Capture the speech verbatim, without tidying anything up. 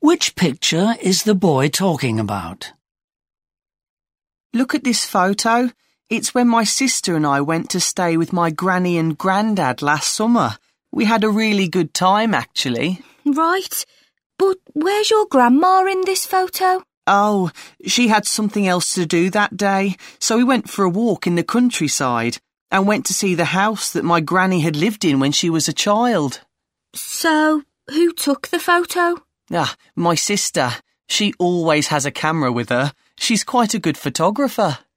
Which picture is the boy talking about? Look at this photo. It's when my sister and I went to stay with my granny and granddad last summer. We had a really good time, actually. Right. But where's your grandma in this photo? Oh, she had something else to do that day, so we went for a walk in the countryside and went to see the house that my granny had lived in when she was a child. So, who took the photo? Ah, my sister. She always has a camera with her. She's quite a good photographer.